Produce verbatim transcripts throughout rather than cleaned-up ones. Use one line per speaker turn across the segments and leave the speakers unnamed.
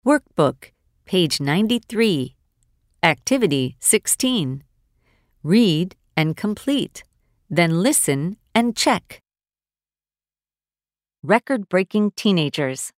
Workbook, page ninety-three. Activity sixteen. Read and complete, then listen and check. Record-breaking teenagers.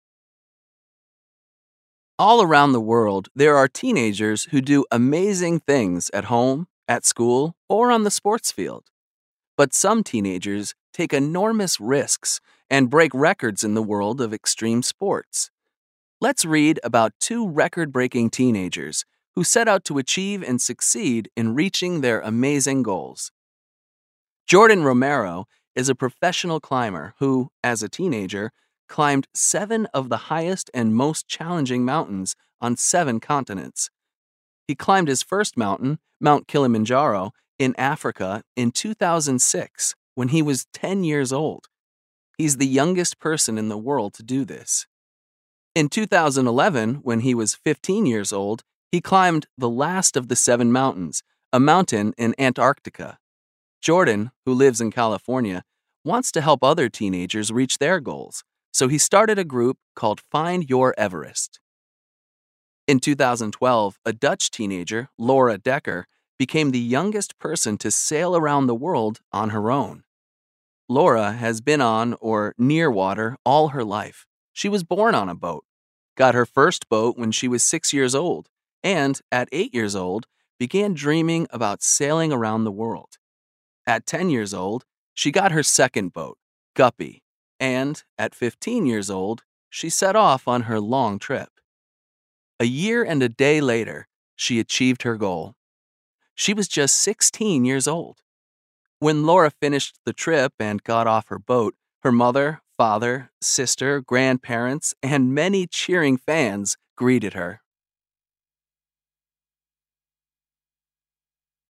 All around the world, there are teenagers who do amazing things at home, at school, or on the sports field. But some teenagers take enormous risks and break records in the world of extreme sports. Let's read about two record-breaking teenagers who set out to achieve and succeed in reaching their amazing goals. Jordan Romero is a professional climber who, as a teenager, climbed seven of the highest and most challenging mountains on seven continents. He climbed his first mountain, Mount Kilimanjaro, in Africa in two thousand six when he was ten years old. He's the youngest person in the world to do this. In two thousand eleven, when he was fifteen years old, he climbed the last of the seven mountains, a mountain in Antarctica. Jordan, who lives in California, wants to help other teenagers reach their goals, so he started a group called Find Your Everest. In two thousand twelve, a Dutch teenager, Laura Decker, became the youngest person to sail around the world on her own. Laura has been on or near water all her life. She was born on a boat, got her first boat when she was six years old, and at eight years old, began dreaming about sailing around the world. At ten years old, she got her second boat, Guppy, and at fifteen years old, she set off on her long trip. A year and a day later, she achieved her goal. She was just sixteen years old. When Laura finished the trip and got off her boat, her mother, father, sister, grandparents, and many cheering fans greeted her.